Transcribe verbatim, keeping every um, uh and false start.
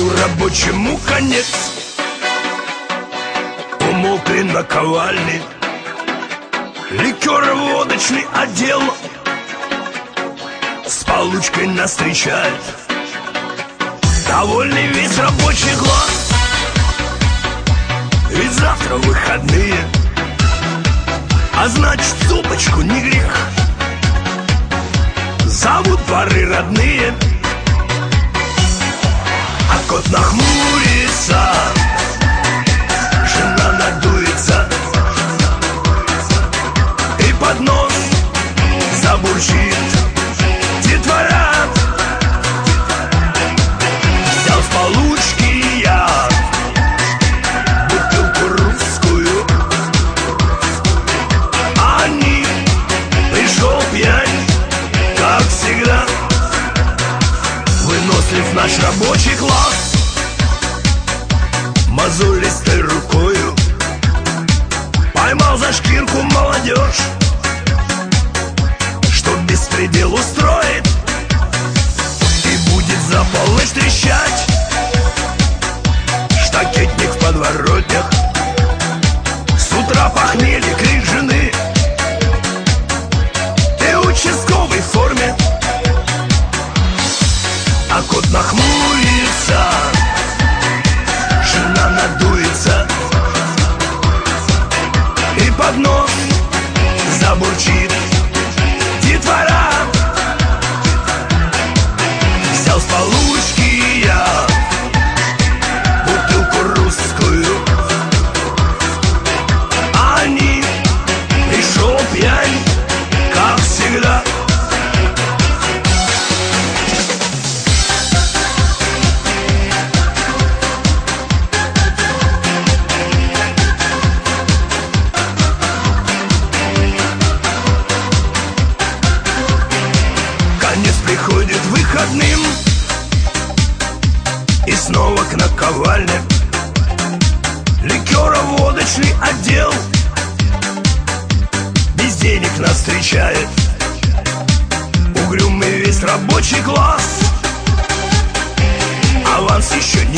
Дню рабочему конец. Умолкли наковальни, ликеро-водочный отдел с получкой нас встречает довольный весь рабочий класс. Ведь завтра выходные, а значит, супочку не грех. Зовут пары родные, а кот нахмурится, жена надуется, и под нос забурчит детвора. Взял с получки я бутылку русскую, а они пришел пьянь, как всегда. Вынослив наш рабочий класс, мозолистой рукою поймал за шкирку молодежь, что беспредел устроит и будет за полночь трещать. Штакетник в подворотнях, с утра похмелье, крик жены, и участковый в форме, а кот нахмурится, жена надуется, и под нос забурчит детвора. Взял с получки я бутылку русскую, а они пришел пьянь, как всегда. Приходит выходным, и снова к наковальне ликеро-водочный отдел без денег нас встречает угрюмый весь рабочий класс. Аванс еще